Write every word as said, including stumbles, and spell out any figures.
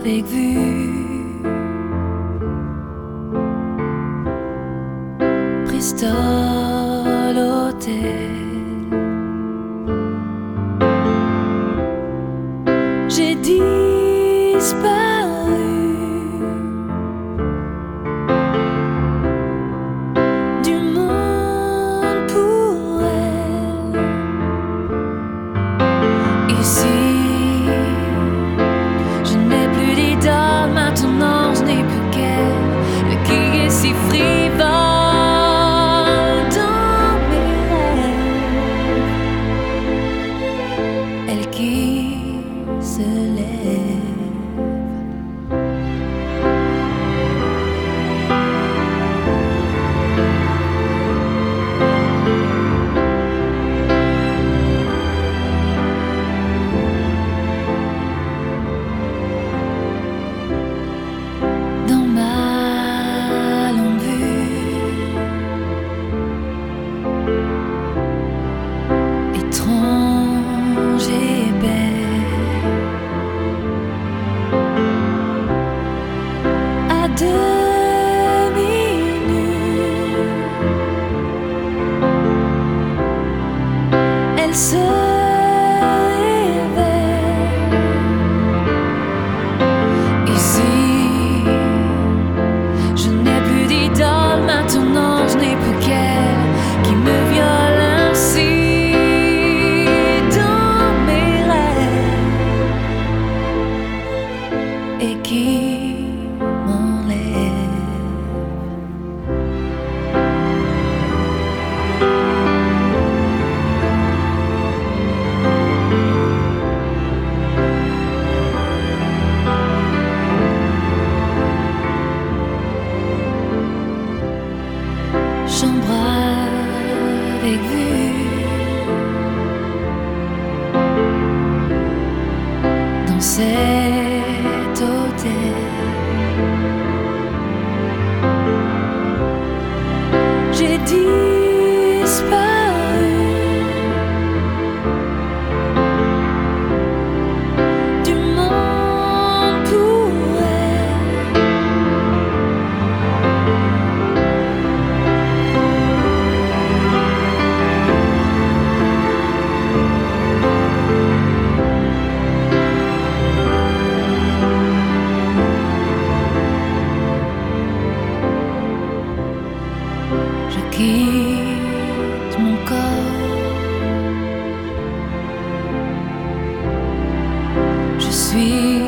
avec vue, Bristol Hotel. J'ai disparu du monde pour elle. Ici, je n'ai plus d'idole, maintenant je n'ai plus qu'elle qui est si frivole dans mes rêves. Elle qui se lève. Dans ma longue vue, étrange et belle, à demi nue, elle se révèle. Ici, je n'ai plus d'idole, maintenant je n'ai plus qu'elle qui me viole ainsi dans mes rêves et qui m'enlève. Chambre avec vue, dans cet hôtel. J'ai disparu du monde pour elle. Je quitte mon corps, je suis